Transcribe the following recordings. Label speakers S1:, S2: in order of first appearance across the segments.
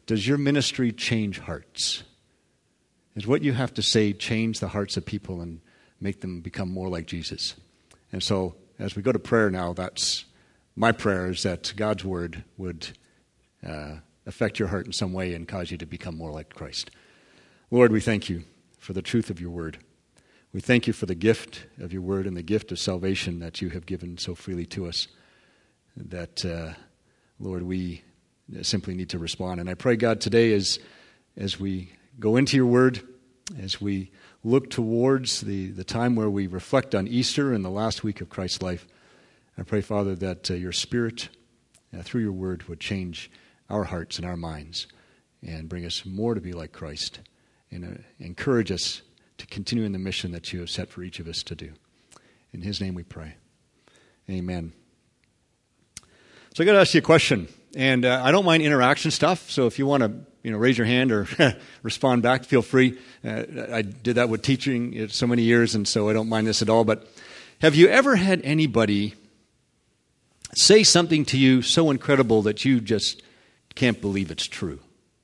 S1: does your ministry change hearts? Is what you have to say change the hearts of people and make them become more like Jesus? And so as we go to prayer now, that's my prayer, is that God's word would affect your heart in some way and cause you to become more like Christ. Lord, we thank you for the truth of your word. We thank you for the gift of your word and the gift of salvation that you have given so freely to us, that, Lord, we simply need to respond. And I pray, God, today as we go into your word, as we look towards the time where we reflect on Easter and the last week of Christ's life, I pray, Father, that your Spirit, through your word, would change our hearts and our minds and bring us more to be like Christ, and encourage us to continue in the mission that you have set for each of us to do. In his name we pray. Amen. So I got to ask you a question, and I don't mind interaction stuff, so if you want to raise your hand or respond back, feel free. I did that with teaching so many years, and so I don't mind this at all. But have you ever had anybody say something to you so incredible that you just can't believe it's true?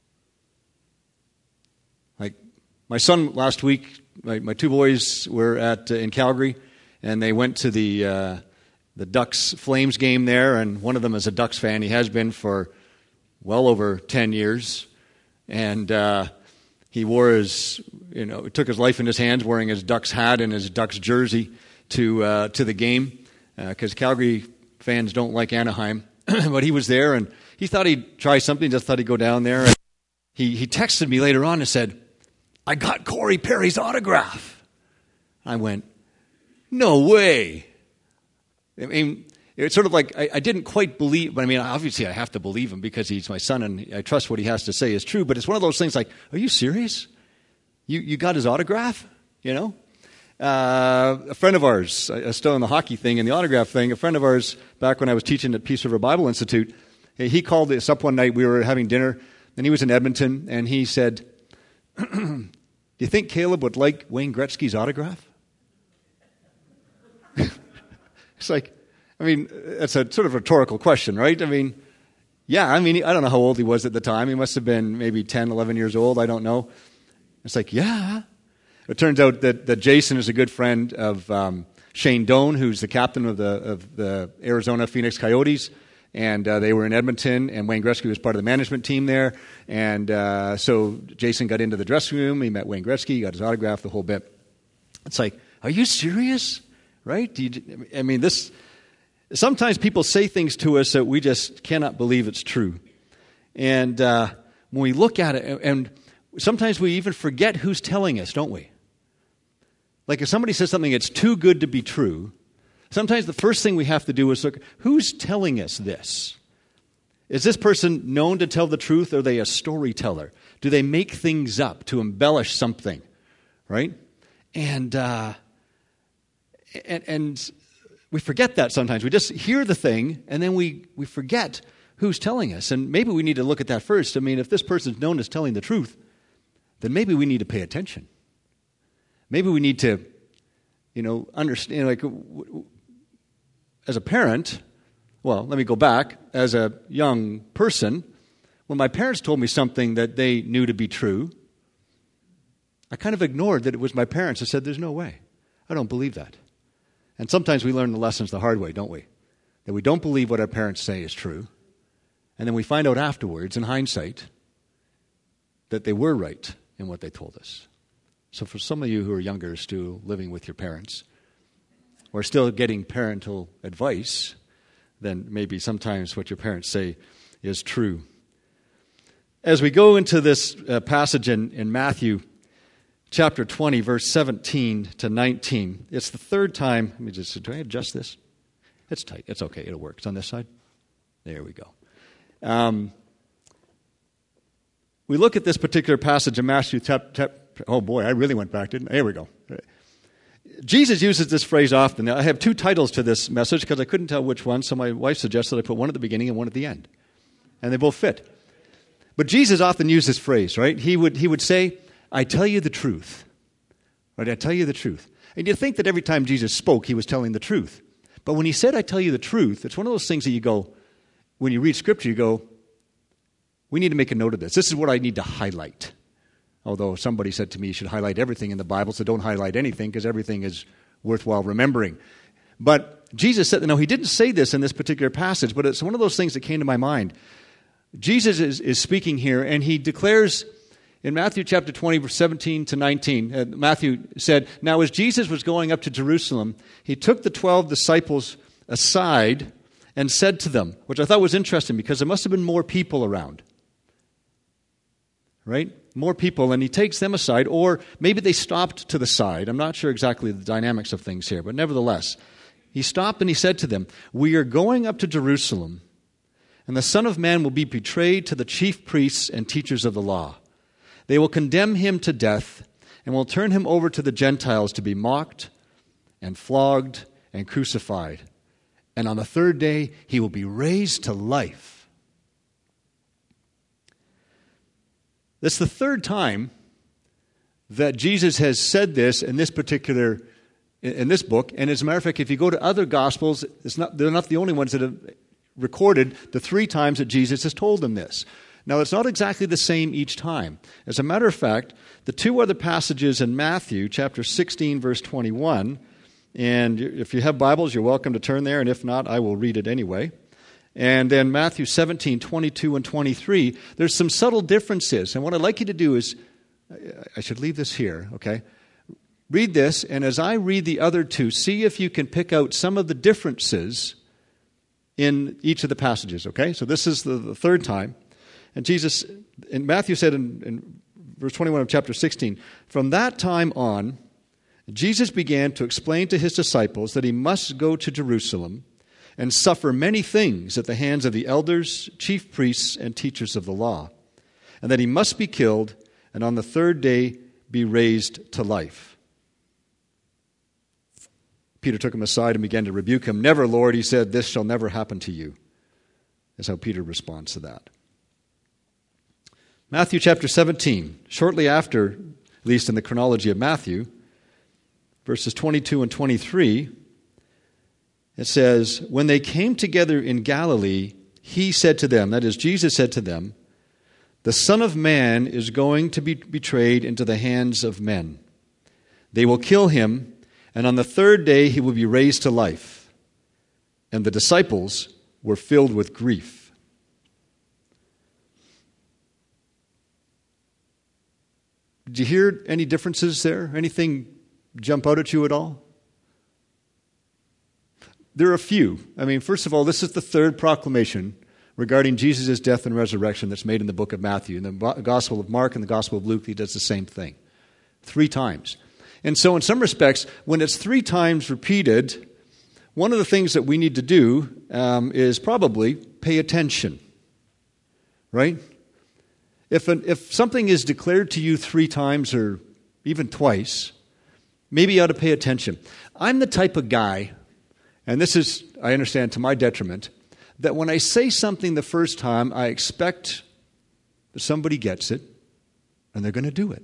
S1: Like my son last week, my two boys were in Calgary, and they went to the Ducks Flames game there, and one of them is a Ducks fan. He has been for well over 10 years. And he wore took his life in his hands, wearing his Ducks hat and his Ducks jersey to the game, because Calgary fans don't like Anaheim. But he was there, and he thought he'd try something, just thought he'd go down there. And he texted me later on and said, "I got Corey Perry's autograph." I went, "No way." I mean, it's sort of like I didn't quite believe, but I mean, obviously I have to believe him because he's my son and I trust what he has to say is true. But it's one of those things like, are you serious? You got his autograph? A friend of ours, still in the hockey thing and the autograph thing, a friend of ours back when I was teaching at Peace River Bible Institute, he called us up one night. We were having dinner and he was in Edmonton, and he said, "Do you think Caleb would like Wayne Gretzky's autograph?" It's like, I mean, it's a sort of rhetorical question, right? I mean, yeah, I don't know how old he was at the time. He must have been maybe 10, 11 years old. I don't know. It's like, yeah. It turns out that Jason is a good friend of Shane Doan, who's the captain of the Arizona Phoenix Coyotes. And they were in Edmonton, and Wayne Gretzky was part of the management team there. And so Jason got into the dressing room. He met Wayne Gretzky, got his autograph, the whole bit. It's like, are you serious? Right? Sometimes people say things to us that we just cannot believe it's true. And when we look at it, and sometimes we even forget who's telling us, don't we? Like if somebody says something that's too good to be true, sometimes the first thing we have to do is look, who's telling us this? Is this person known to tell the truth, or are they a storyteller? Do they make things up to embellish something? Right? And we forget that sometimes. We just hear the thing, and then we forget who's telling us. And maybe we need to look at that first. I mean, if this person's known as telling the truth, then maybe we need to pay attention. Maybe we need to, understand, like, as a parent, well, let me go back. As a young person, when my parents told me something that they knew to be true, I kind of ignored that it was my parents. I said, there's no way. I don't believe that. And sometimes we learn the lessons the hard way, don't we? That we don't believe what our parents say is true. And then we find out afterwards, in hindsight, that they were right in what they told us. So for some of you who are younger, still living with your parents, or still getting parental advice, then maybe sometimes what your parents say is true. As we go into this passage in Matthew chapter 20, verse 17 to 19. It's the third time. Do I adjust this? It's tight. It's okay. It'll work. It's on this side. There we go. We look at this particular passage in Matthew. Oh boy, I really went back, didn't I? Here we go. Jesus uses this phrase often. Now, I have two titles to this message because I couldn't tell which one, so my wife suggested I put one at the beginning and one at the end. And they both fit. But Jesus often used this phrase, right? He would say, I tell you the truth. Right? I tell you the truth. And you think that every time Jesus spoke, he was telling the truth. But when he said, I tell you the truth, it's one of those things that you go, when you read Scripture, you go, we need to make a note of this. This is what I need to highlight. Although somebody said to me you should highlight everything in the Bible, so don't highlight anything because everything is worthwhile remembering. But Jesus said, no, he didn't say this in this particular passage, but it's one of those things that came to my mind. Jesus is speaking here, and he declares in Matthew chapter 20, verse 17 to 19, Matthew said, now as Jesus was going up to Jerusalem, he took the 12 disciples aside and said to them, which I thought was interesting because there must have been more people around. Right? More people, and he takes them aside, or maybe they stopped to the side. I'm not sure exactly the dynamics of things here, but nevertheless, he stopped and he said to them, we are going up to Jerusalem, and the Son of Man will be betrayed to the chief priests and teachers of the law. They will condemn him to death and will turn him over to the Gentiles to be mocked and flogged and crucified. And on the third day, he will be raised to life. That's the third time that Jesus has said this in this particular, in this book. And as a matter of fact, if you go to other Gospels, they're not the only ones that have recorded the 3 times that Jesus has told them this. Now, it's not exactly the same each time. As a matter of fact, the 2 other passages in Matthew, chapter 16, verse 21, and if you have Bibles, you're welcome to turn there, and if not, I will read it anyway. And then Matthew 17, 22, and 23, there's some subtle differences. And what I'd like you to do is, I should leave this here, okay? Read this, and as I read the other 2, see if you can pick out some of the differences in each of the passages, okay? So this is the third time. And Jesus, and Matthew said in verse 21 of chapter 16, from that time on, Jesus began to explain to his disciples that he must go to Jerusalem and suffer many things at the hands of the elders, chief priests, and teachers of the law, and that he must be killed and on the third day be raised to life. Peter took him aside and began to rebuke him. Never, Lord, he said, this shall never happen to you. That's how Peter responds to that. Matthew chapter 17, shortly after, at least in the chronology of Matthew, verses 22 and 23, it says, when they came together in Galilee, he said to them, that is, Jesus said to them, the Son of Man is going to be betrayed into the hands of men. They will kill him, and on the third day he will be raised to life. And the disciples were filled with grief. Did you hear any differences there? Anything jump out at you at all? There are a few. I mean, first of all, this is the third proclamation regarding Jesus' death and resurrection that's made in the book of Matthew. In the Gospel of Mark and the Gospel of Luke, he does the same thing 3 times. And so in some respects, when it's 3 times repeated, one of the things that we need to do is probably pay attention, right? If something is declared to you 3 times or even twice, maybe you ought to pay attention. I'm the type of guy, and this is, I understand, to my detriment, that when I say something the first time, I expect that somebody gets it, and they're going to do it.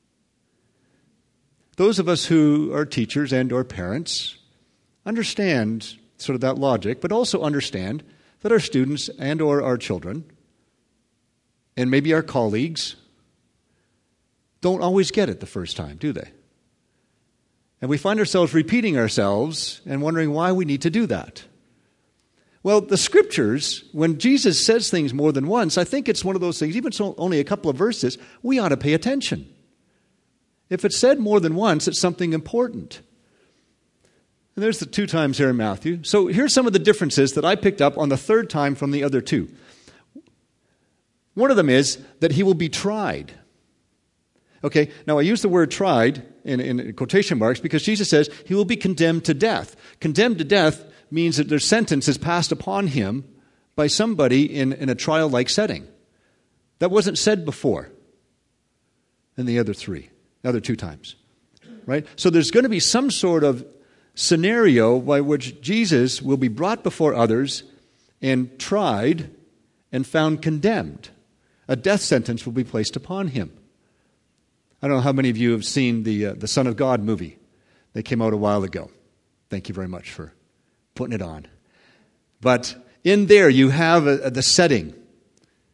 S1: Those of us who are teachers and or parents understand sort of that logic, but also understand that our students and or our children, and maybe our colleagues, don't always get it the first time, do they? And we find ourselves repeating ourselves and wondering why we need to do that. Well, the Scriptures, when Jesus says things more than once, I think it's one of those things, even so only a couple of verses, we ought to pay attention. If it's said more than once, it's something important. And there's the 2 times here in Matthew. So here's some of the differences that I picked up on the 3rd time from the other 2. One of them is that he will be tried. Okay, now I use the word tried in quotation marks because Jesus says he will be condemned to death. Condemned to death means that their sentence is passed upon him by somebody in a trial-like setting. That wasn't said before in the other 2 times. Right? So there's going to be some sort of scenario by which Jesus will be brought before others and tried and found condemned. A death sentence will be placed upon him. I don't know how many of you have seen the Son of God movie. They came out a while ago. Thank you very much for putting it on. But in there you have the setting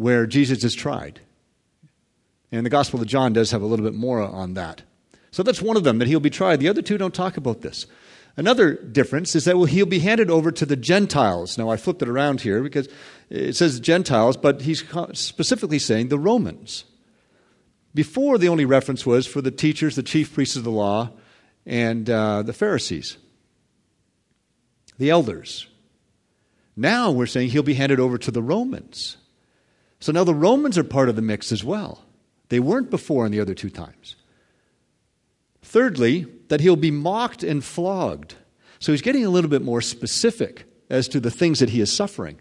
S1: where Jesus is tried. And the Gospel of John does have a little bit more on that. So that's one of them, that he'll be tried. The other two don't talk about this. Another difference is that he'll be handed over to the Gentiles. Now, I flipped it around here because it says Gentiles, but he's specifically saying the Romans. Before, the only reference was for the teachers, the chief priests of the law, and the Pharisees, the elders. Now we're saying he'll be handed over to the Romans. So now the Romans are part of the mix as well. They weren't before in the other two times. Thirdly, that he'll be mocked and flogged. So he's getting a little bit more specific as to the things that he is suffering.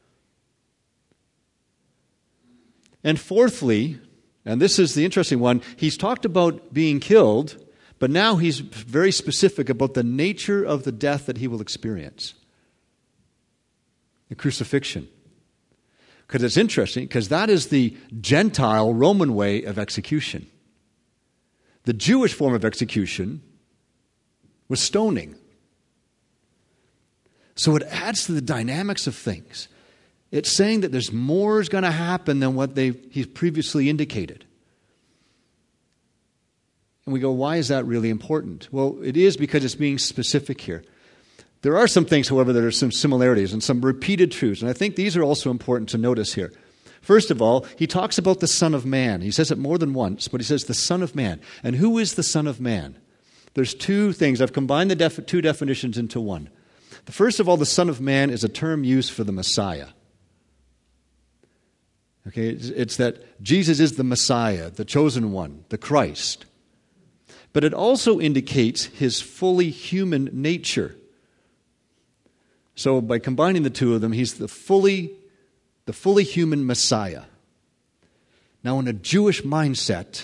S1: And fourthly, and this is the interesting one, he's talked about being killed, but now he's very specific about the nature of the death that he will experience. The crucifixion. Because it's interesting, because that is the Gentile Roman way of execution. The Jewish form of execution was stoning. So it adds to the dynamics of things. It's saying that there's more is going to happen than what he's previously indicated. And we go, why is that really important? Well, it is because it's being specific here. There are some things, however, that are some similarities and some repeated truths. And I think these are also important to notice here. First of all, he talks about the Son of Man. He says it more than once, but he says the Son of Man. And who is the Son of Man? There's two things. I've combined the two definitions into one. The first of all, the Son of Man is a term used for the Messiah. Okay, it's that Jesus is the Messiah, the chosen one, the Christ. But it also indicates his fully human nature. So by combining the two of them, he's the fully human Messiah. Now, in a Jewish mindset,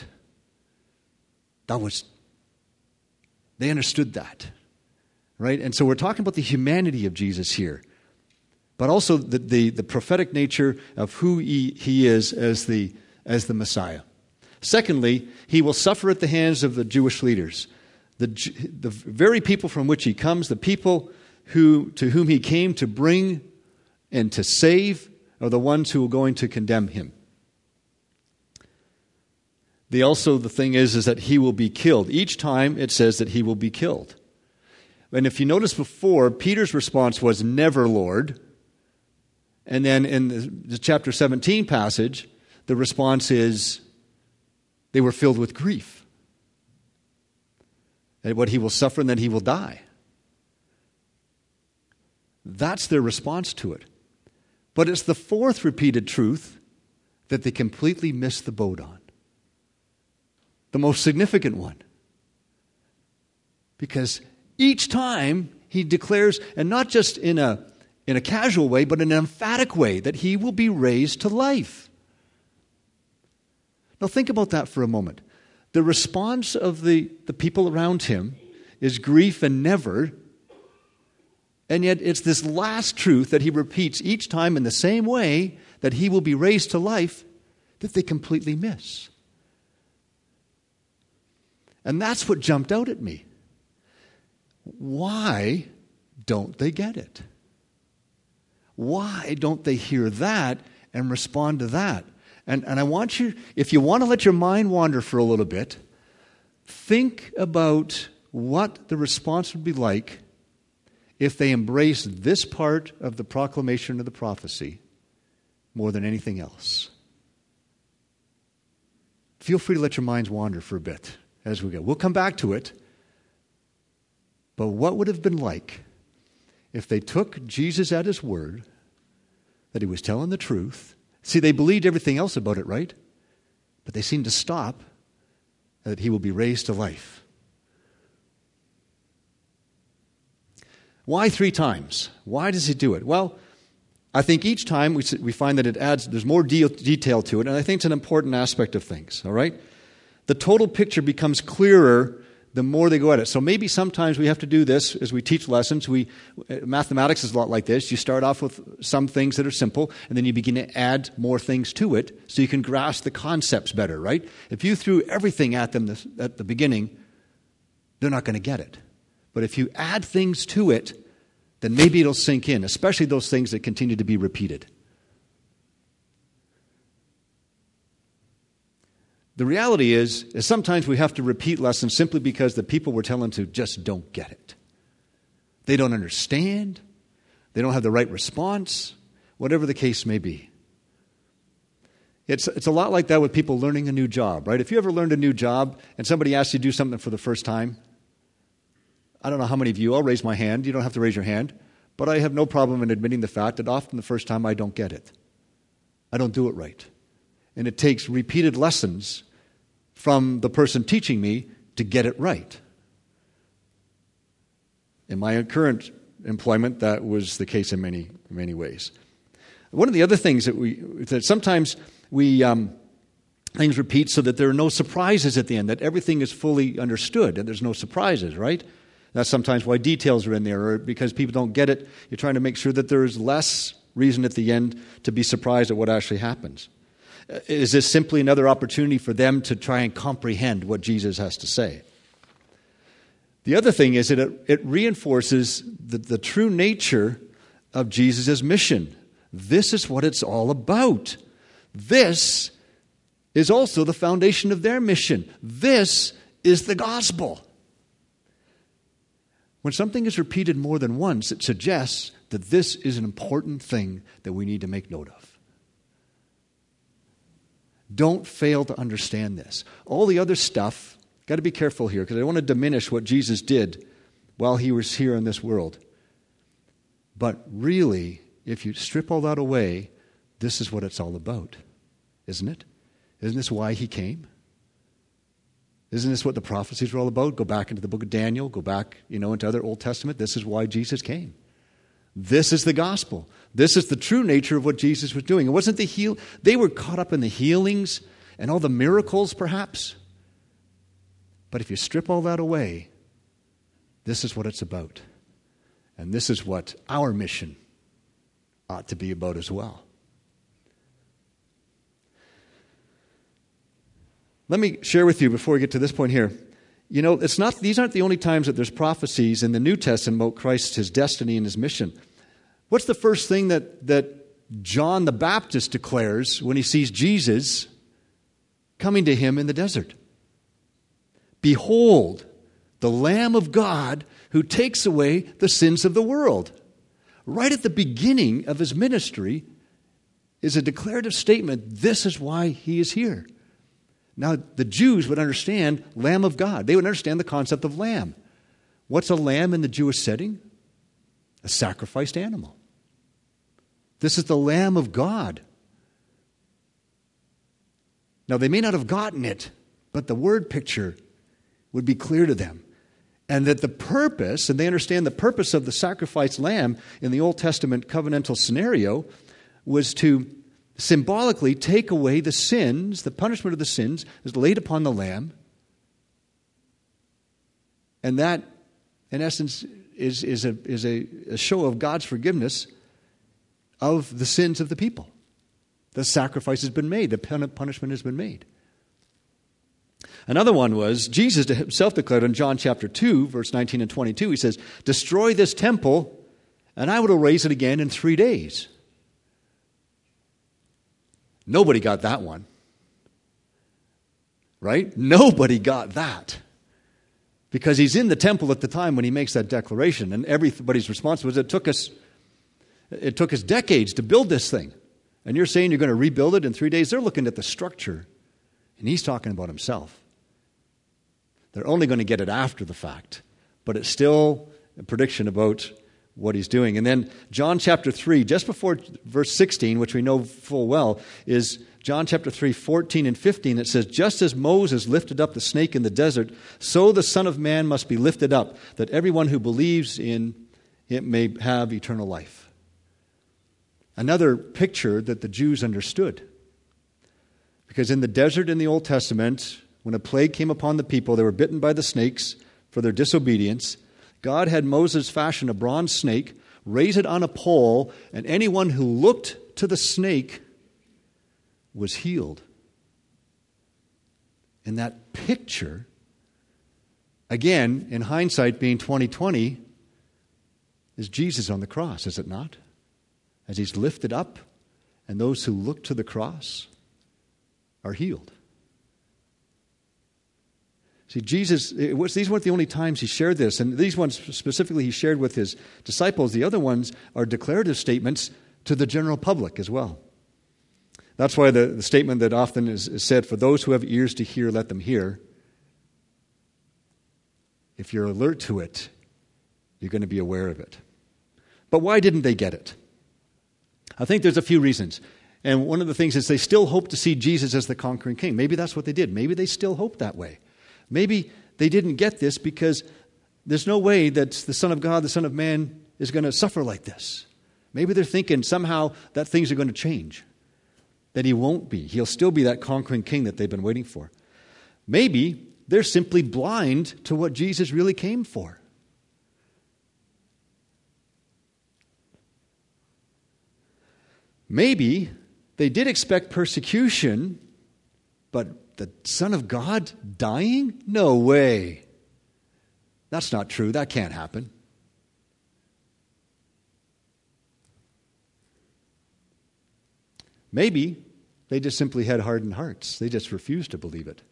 S1: they understood that, right? And so we're talking about the humanity of Jesus here, but also the prophetic nature of who he is as the Messiah. Secondly, he will suffer at the hands of the Jewish leaders, the very people from which he comes, the people to whom he came to bring and to save, are the ones who are going to condemn him. The thing is that he will be killed. Each time it says that he will be killed. And if you notice before, Peter's response was, "Never, Lord." And then in the chapter 17 passage, the response is, they were filled with grief. And what he will suffer and then he will die. That's their response to it. But it's the fourth repeated truth that they completely missed the boat on. The most significant one. Because each time he declares, and not just in a casual way, but in an emphatic way, that he will be raised to life. Now think about that for a moment. The response of the people around him is grief and never. And yet it's this last truth that he repeats each time in the same way, that he will be raised to life, that they completely miss. And that's what jumped out at me. Why don't they get it? Why don't they hear that and respond to that? And I want you, if you want to let your mind wander for a little bit, think about what the response would be like if they embraced this part of the proclamation of the prophecy more than anything else. Feel free to let your minds wander for a bit as we go. We'll come back to it. But what would it have been like if they took Jesus at his word, that he was telling the truth? See, they believed everything else about it, right? But they seemed to stop that he will be raised to life. Why 3 times? Why does he do it? Well, I think each time we find that there's more detail to it, and I think it's an important aspect of things, all right? The total picture becomes clearer the more they go at it. So maybe sometimes we have to do this as we teach lessons. Mathematics is a lot like this. You start off with some things that are simple, and then you begin to add more things to it so you can grasp the concepts better, right? If you threw everything at them at the beginning, they're not going to get it. But if you add things to it, then maybe it'll sink in, especially those things that continue to be repeated. The reality is sometimes we have to repeat lessons simply because the people we're telling to just don't get it. They don't understand. They don't have the right response, whatever the case may be. It's a lot like that with people learning a new job, right? If you ever learned a new job and somebody asks you to do something for the first time, I don't know how many of you, I'll raise my hand. You don't have to raise your hand. But I have no problem in admitting the fact that often the first time I don't get it. I don't do it right. And it takes repeated lessons from the person teaching me to get it right. In my current employment, that was the case in many ways. One of the other things that sometimes things repeat so that there are no surprises at the end, that everything is fully understood and there's no surprises, right? That's sometimes why details are in there, or because people don't get it, you're trying to make sure that there is less reason at the end to be surprised at what actually happens. Is this simply another opportunity for them to try and comprehend what Jesus has to say? The other thing is that it reinforces the true nature of Jesus' mission. This is what it's all about. This is also the foundation of their mission. This is the gospel. When something is repeated more than once, it suggests that this is an important thing that we need to make note of. Don't fail to understand this. All the other stuff, got to be careful here because I don't want to diminish what Jesus did while he was here in this world. But really, if you strip all that away, this is what it's all about, isn't it? Isn't this why he came? Isn't this what the prophecies were all about? Go back into the book of Daniel, go back, into other Old Testament. This is why Jesus came. This is the gospel. This is the true nature of what Jesus was doing. It wasn't they were caught up in the healings and all the miracles, perhaps. But if you strip all that away, this is what it's about. And this is what our mission ought to be about as well. Let me share with you before we get to this point here. These aren't the only times that there's prophecies in the New Testament about Christ, his destiny, and his mission. What's the first thing that John the Baptist declares when he sees Jesus coming to him in the desert? Behold, the Lamb of God who takes away the sins of the world. Right at the beginning of his ministry is a declarative statement. This is why he is here. Now, the Jews would understand Lamb of God. They would understand the concept of lamb. What's a lamb in the Jewish setting? A sacrificed animal. This is the Lamb of God. Now, they may not have gotten it, but the word picture would be clear to them. And that the purpose, and they understand the purpose of the sacrificed lamb in the Old Testament covenantal scenario, was to symbolically take away the sins, the punishment of the sins is laid upon the lamb. And that, in essence, is a show of God's forgiveness of the sins of the people. The sacrifice has been made. The punishment has been made. Another one was, Jesus himself declared in John chapter 2, verse 19 and 22, he says, "Destroy this temple, and I will raise it again in 3 days." Nobody got that one. Right? Nobody got that. Because he's in the temple at the time when he makes that declaration, and everybody's response was, it took us decades to build this thing. And you're saying you're going to rebuild it in 3 days? They're looking at the structure, and he's talking about himself. They're only going to get it after the fact, but it's still a prediction about what he's doing. And then John chapter 3, just before verse 16, which we know full well, is John chapter 3, 14 and 15. It says, "Just as Moses lifted up the snake in the desert, so the Son of Man must be lifted up, that everyone who believes in it may have eternal life." Another picture that the Jews understood. Because in the desert in the Old Testament, when a plague came upon the people, they were bitten by the snakes for their disobedience. God had Moses fashion a bronze snake, raise it on a pole, and anyone who looked to the snake was healed. And that picture, again, in hindsight being 2020, is Jesus on the cross, is it not? As he's lifted up, and those who look to the cross are healed. See, Jesus, these weren't the only times he shared this, and these ones specifically he shared with his disciples. The other ones are declarative statements to the general public as well. That's why the statement that often is said, for those who have ears to hear, let them hear. If you're alert to it, you're going to be aware of it. But why didn't they get it? I think there's a few reasons. And one of the things is they still hope to see Jesus as the conquering king. Maybe that's what they did. Maybe they still hope that way. Maybe they didn't get this because there's no way that the Son of God, the Son of Man, is going to suffer like this. Maybe they're thinking somehow that things are going to change, that he won't be. He'll still be that conquering king that they've been waiting for. Maybe they're simply blind to what Jesus really came for. Maybe they did expect persecution, but the Son of God dying? No way. That's not true. That can't happen. Maybe they just simply had hardened hearts. They just refused to believe it.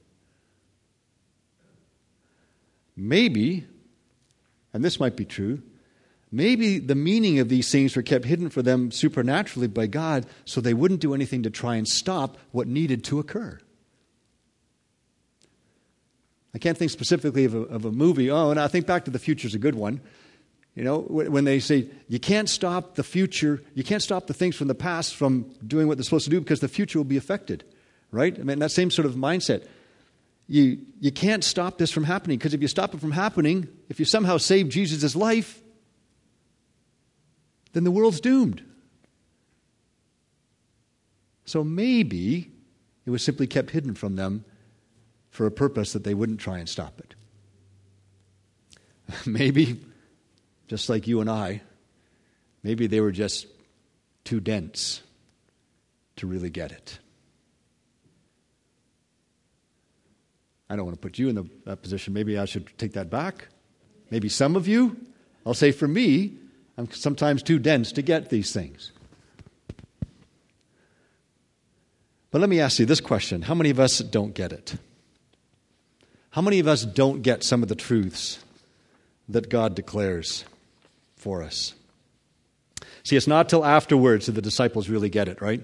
S1: Maybe, and this might be true, maybe the meaning of these things were kept hidden for them supernaturally by God so they wouldn't do anything to try and stop what needed to occur. I can't think specifically of a movie. Oh, and I think Back to the Future is a good one. You know, when they say you can't stop the future, you can't stop the things from the past from doing what they're supposed to do because the future will be affected, right? I mean, that same sort of mindset. You can't stop this from happening because if you stop it from happening, if you somehow save Jesus' life, then the world's doomed. So maybe it was simply kept hidden from them for a purpose that they wouldn't try and stop it. Maybe, just like you and I, maybe they were just too dense to really get it. I don't want to put you in that position. Maybe I should take that back. Maybe some of you. I'll say for me, I'm sometimes too dense to get these things. But let me ask you this question. How many of us don't get it? How many of us don't get some of the truths that God declares for us? See, it's not till afterwards that the disciples really get it, right?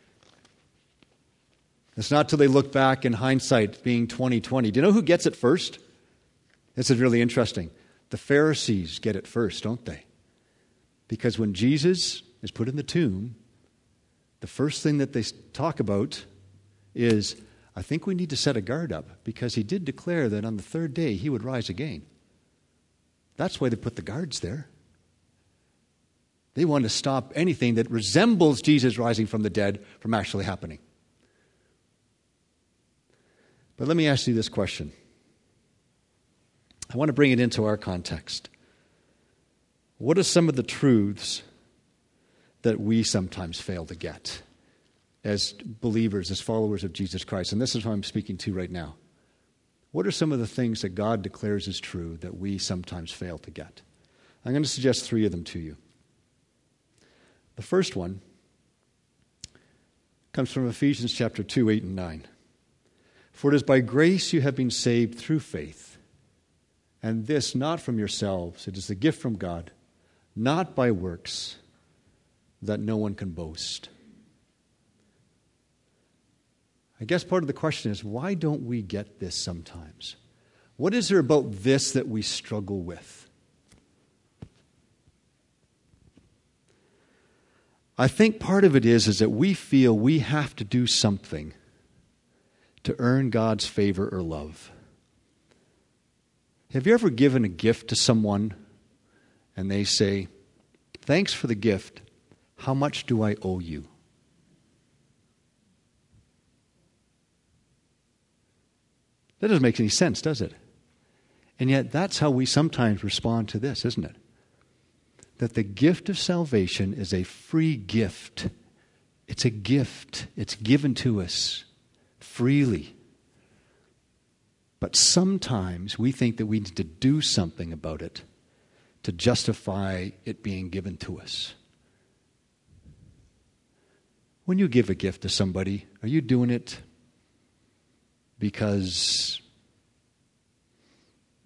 S1: It's not till they look back in hindsight, being 20/20. Do you know who gets it first? This is really interesting. The Pharisees get it first, don't they? Because when Jesus is put in the tomb, the first thing that they talk about is, I think we need to set a guard up because he did declare that on the third day he would rise again. That's why they put the guards there. They want to stop anything that resembles Jesus rising from the dead from actually happening. But let me ask you this question. I want to bring it into our context. What are some of the truths that we sometimes fail to get as believers, as followers of Jesus Christ? And this is what I'm speaking to right now. What are some of the things that God declares as true that we sometimes fail to get? I'm going to suggest 3 of them to you. The first one comes from Ephesians chapter 2, 8 and 9. For it is by grace you have been saved through faith, and this not from yourselves. It is a gift from God, not by works, that no one can boast. I guess part of the question is, why don't we get this sometimes? What is there about this that we struggle with? I think part of it is that we feel we have to do something to earn God's favor or love. Have you ever given a gift to someone and they say, thanks for the gift, how much do I owe you? That doesn't make any sense, does it? And yet that's how we sometimes respond to this, isn't it? That the gift of salvation is a free gift. It's a gift. It's given to us freely. But sometimes we think that we need to do something about it to justify it being given to us. When you give a gift to somebody, are you doing it because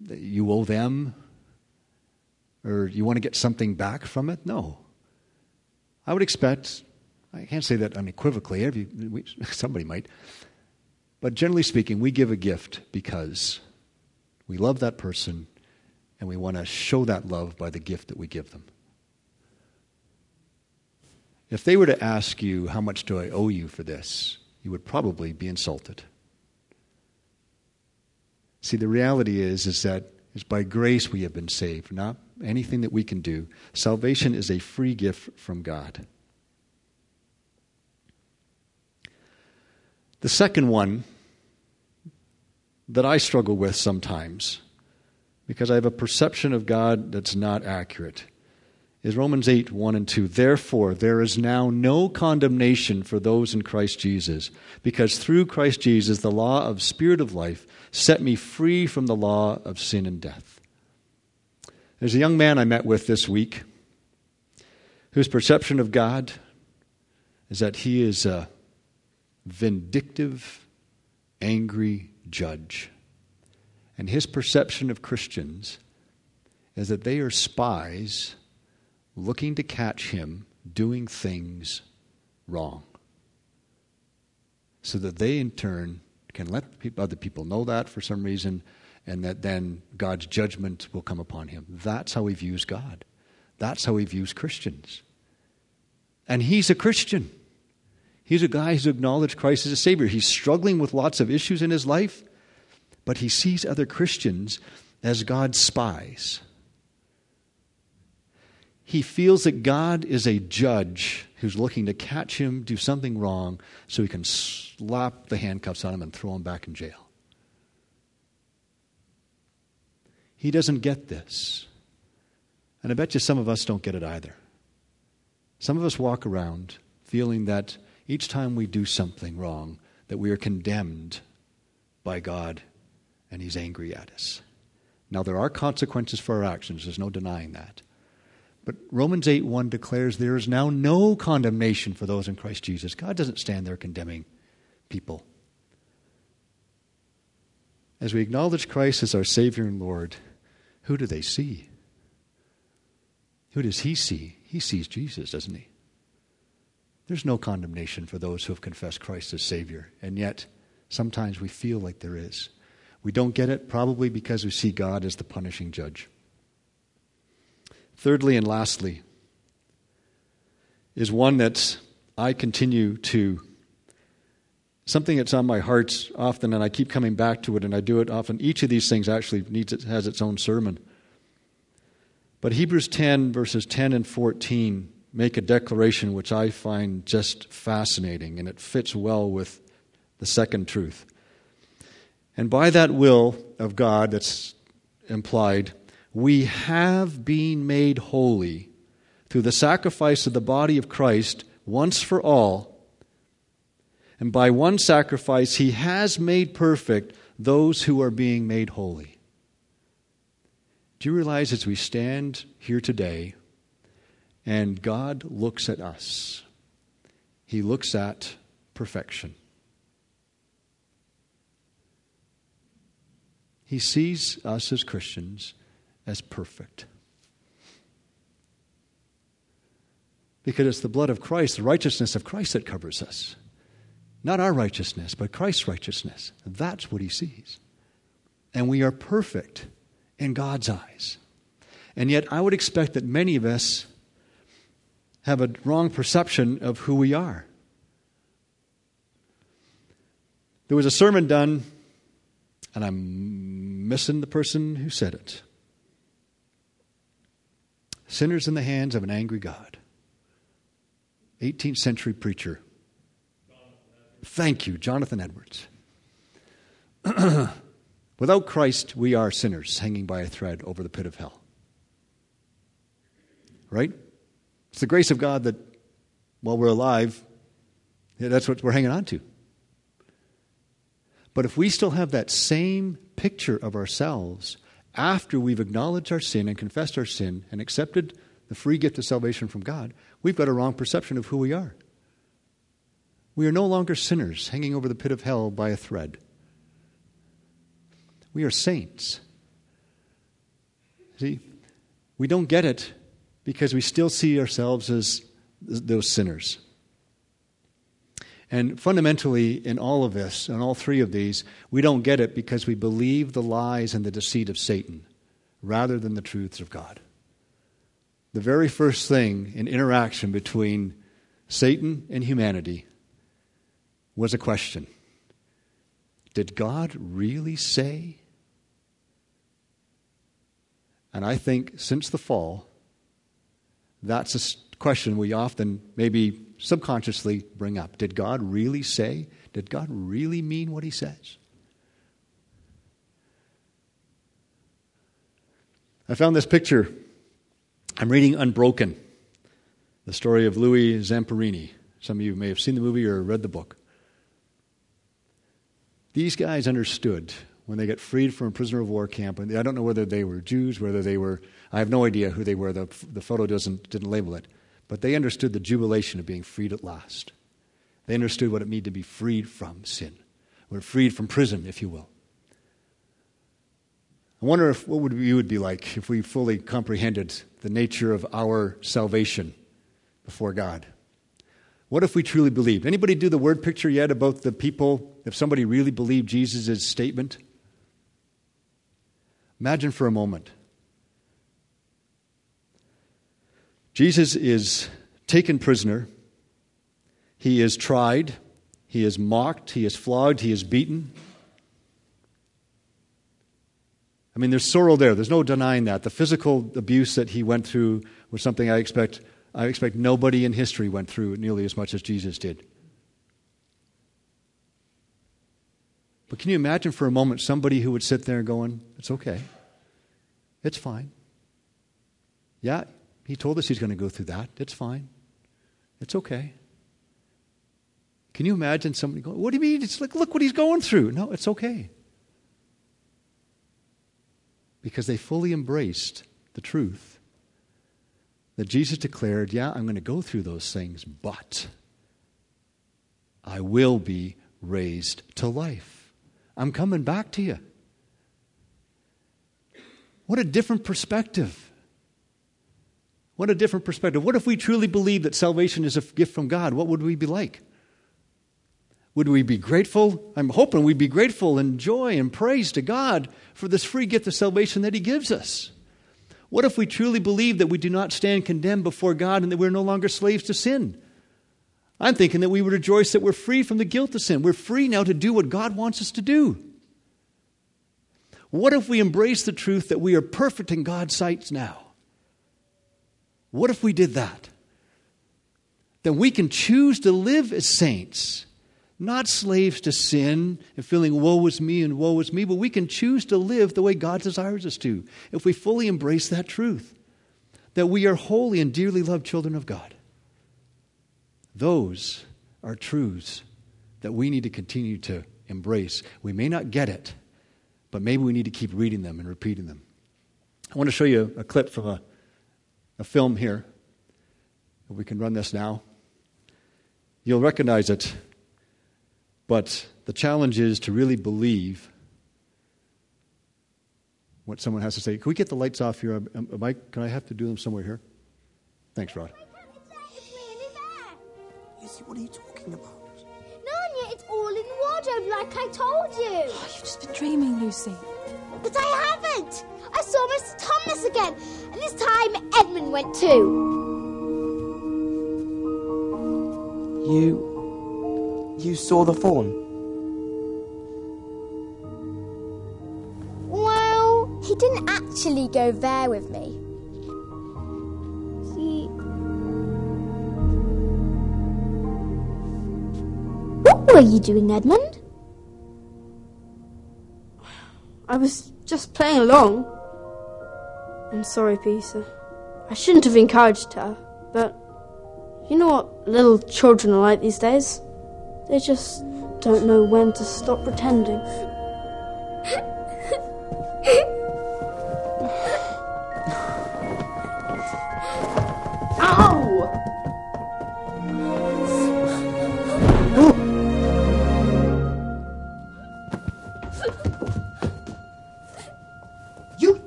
S1: that you owe them or you want to get something back from it. No. I would expect, I can't say that unequivocally, somebody might, but generally speaking, we give a gift because we love that person and we want to show that love by the gift that we give them. If they were to ask you, how much do I owe you for this? You would probably be insulted. See, the reality is that it's by grace we have been saved, not anything that we can do. Salvation is a free gift from God. The second one that I struggle with sometimes, because I have a perception of God that's not accurate, is Romans 8, 1 and 2. Therefore, there is now no condemnation for those in Christ Jesus, because through Christ Jesus, the law of Spirit of life set me free from the law of sin and death. There's a young man I met with this week whose perception of God is that he is a vindictive, angry judge. And his perception of Christians is that they are spies looking to catch him doing things wrong, so that they in turn can let other people know that for some reason, and that then God's judgment will come upon him. That's how he views God. That's how he views Christians. And he's a Christian. He's a guy who's acknowledged Christ as a Savior. He's struggling with lots of issues in his life, but he sees other Christians as God's spies. He feels that God is a judge who's looking to catch him do something wrong so he can slap the handcuffs on him and throw him back in jail. He doesn't get this. And I bet you some of us don't get it either. Some of us walk around feeling that each time we do something wrong, that we are condemned by God and he's angry at us. Now, there are consequences for our actions. There's no denying that. But Romans 8:1 declares there is now no condemnation for those in Christ Jesus. God doesn't stand there condemning people. As we acknowledge Christ as our Savior and Lord, who do they see? Who does he see? He sees Jesus, doesn't he? There's no condemnation for those who have confessed Christ as Savior, and yet sometimes we feel like there is. We don't get it, probably because we see God as the punishing judge. Thirdly and lastly is one that I continue to, something that's on my heart often, and I keep coming back to it, and I do it often. Each of these things actually has its own sermon. But Hebrews 10, verses 10 and 14, make a declaration which I find just fascinating, and it fits well with the second truth. And by that will of God that's implied, we have been made holy through the sacrifice of the body of Christ once for all. And by one sacrifice, he has made perfect those who are being made holy. Do you realize as we stand here today and God looks at us, he looks at perfection. He sees us as Christians as perfect. Because it's the blood of Christ, the righteousness of Christ that covers us. Not our righteousness, but Christ's righteousness. That's what he sees. And we are perfect in God's eyes. And yet I would expect that many of us have a wrong perception of who we are. There was a sermon done, and I'm missing the person who said it. Sinners in the hands of an angry God. 18th century preacher. Thank you, Jonathan Edwards. Without Christ, we are sinners hanging by a thread over the pit of hell. Right? It's the grace of God that while we're alive, that's what we're hanging on to. But if we still have that same picture of ourselves after we've acknowledged our sin and confessed our sin and accepted the free gift of salvation from God, we've got a wrong perception of who we are. We are no longer sinners hanging over the pit of hell by a thread. We are saints. See, we don't get it because we still see ourselves as those sinners. And fundamentally, in all of this, in all three of these, we don't get it because we believe the lies and the deceit of Satan rather than the truths of God. The very first thing in interaction between Satan and humanity was a question. Did God really say? And I think since the fall, that's a question we often maybe subconsciously bring up. Did God really say? Did God really mean what he says? I found this picture. I'm reading Unbroken, the story of Louis Zamperini. Some of you may have seen the movie or read the book. These guys understood when they got freed from a prisoner of war camp, and I don't know whether they were Jews, whether they were, I have no idea who they were, the photo didn't label it, but they understood the jubilation of being freed at last. They understood what it meant to be freed from sin, or freed from prison, if you will. I wonder what you would be like if we fully comprehended the nature of our salvation before God. What if we truly believed? Anybody do the word picture yet about the people, if somebody really believed Jesus' statement? Imagine for a moment. Jesus is taken prisoner. He is tried. He is mocked. He is flogged. He is beaten. I mean, there's sorrow there. There's no denying that. The physical abuse that he went through was something I expect nobody in history went through nearly as much as Jesus did. But can you imagine for a moment somebody who would sit there going, it's okay. It's fine. Yeah, he told us he's going to go through that. It's fine. It's okay. Can you imagine somebody going, what do you mean? It's like, look what he's going through. No, it's okay. Because they fully embraced the truth that Jesus declared, yeah, I'm going to go through those things, but I will be raised to life. I'm coming back to you. What a different perspective. What a different perspective. What if we truly believe that salvation is a gift from God? What would we be like? Would we be grateful? I'm hoping we'd be grateful and joy and praise to God for this free gift of salvation that he gives us. What if we truly believe that we do not stand condemned before God and that we're no longer slaves to sin? I'm thinking that we would rejoice that we're free from the guilt of sin. We're free now to do what God wants us to do. What if we embrace the truth that we are perfect in God's sight now? What if we did that? Then we can choose to live as saints, not slaves to sin and feeling woe is me and woe is me, but we can choose to live the way God desires us to if we fully embrace that truth, that we are holy and dearly loved children of God. Those are truths that we need to continue to embrace. We may not get it, but maybe we need to keep reading them and repeating them. I want to show you a clip from a film here. If we can run this now. You'll recognize it, but the challenge is to really believe what someone has to say. Can we get the lights off here? Can I have to do them somewhere here? Thanks, Rod.
S2: Lucy, what are you talking about?
S3: Narnia, it's all in the wardrobe like I told you.
S4: Oh, you've just been dreaming, Lucy.
S3: But I haven't. I saw Mr. Thomas again, and this time Edmund went too.
S2: You saw the fawn?
S3: Well, he didn't actually go there with me. See... What were you doing, Edmund?
S5: I was just playing along. I'm sorry, Peter. I shouldn't have encouraged her, but you know what little children are like these days? They just don't know when to stop pretending.
S2: Ow!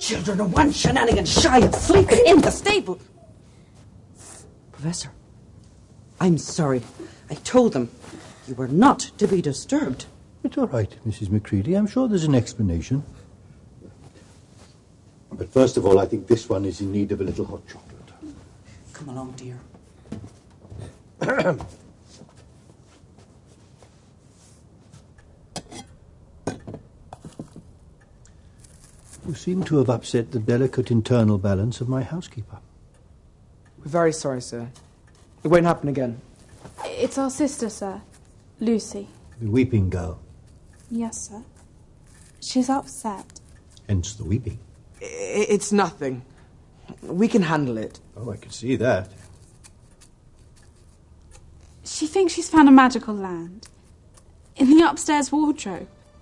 S2: children are one shenanigan shy of sleeping in the stable. Professor, I'm sorry. I told them you were not to be disturbed.
S4: It's all right, Mrs. Macready. I'm sure there's an explanation. But first of all, I think this one is in need of a little hot chocolate.
S2: Come along, dear.
S4: You seem to have upset the delicate internal balance of my housekeeper.
S6: We're very sorry, sir. It won't happen again.
S7: It's our sister, sir. Lucy.
S4: The weeping girl.
S7: Yes, sir. She's upset.
S4: Hence the weeping.
S6: It's nothing. We can handle it.
S4: Oh, I can see that.
S7: She thinks she's found a magical land. In the upstairs wardrobe.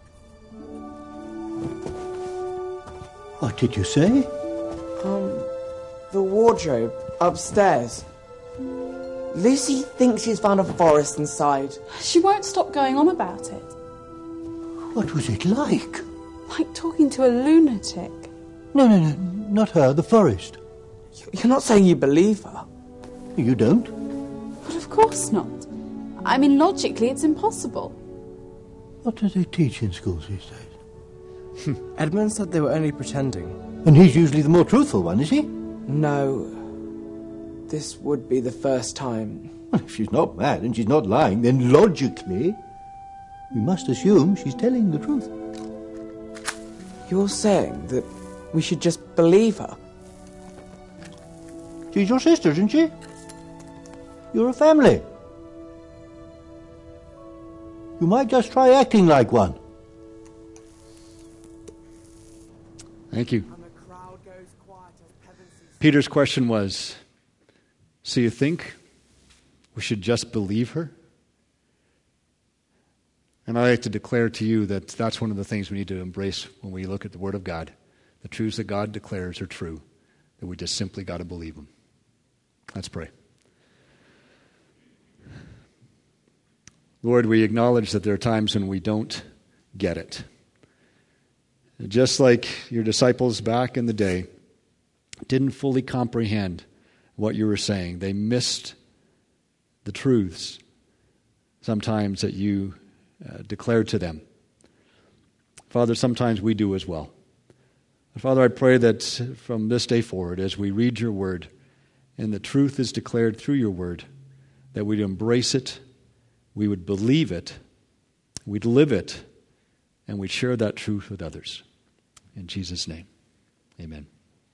S4: What did you say?
S6: The wardrobe upstairs. Lucy thinks she's found a forest inside.
S7: She won't stop going on about it.
S4: What was it like?
S7: Like talking to a lunatic.
S4: No, not her, the forest.
S6: You're not saying you believe her?
S4: You don't?
S7: But of course not. I mean, logically, it's impossible.
S4: What do they teach in schools these days?
S8: Edmund said they were only pretending.
S4: And he's usually the more truthful one, is he?
S6: No. This would be the first time.
S4: Well, if she's not mad and she's not lying, then logically, we must assume she's telling the truth.
S6: You're saying that we should just believe her?
S4: She's your sister, isn't she? You're a family. You might just try acting like one.
S1: Thank you. Peter's question was, so you think we should just believe her? And I like to declare to you that that's one of the things we need to embrace when we look at the Word of God. The truths that God declares are true, that we just simply got to believe them. Let's pray. Lord, we acknowledge that there are times when we don't get it. Just like your disciples back in the day didn't fully comprehend what you were saying. They missed the truths sometimes that you declared to them. Father, sometimes we do as well. Father, I pray that from this day forward, as we read your word and the truth is declared through your word, that we'd embrace it, we would believe it, we'd live it, and we'd share that truth with others. In Jesus' name, amen.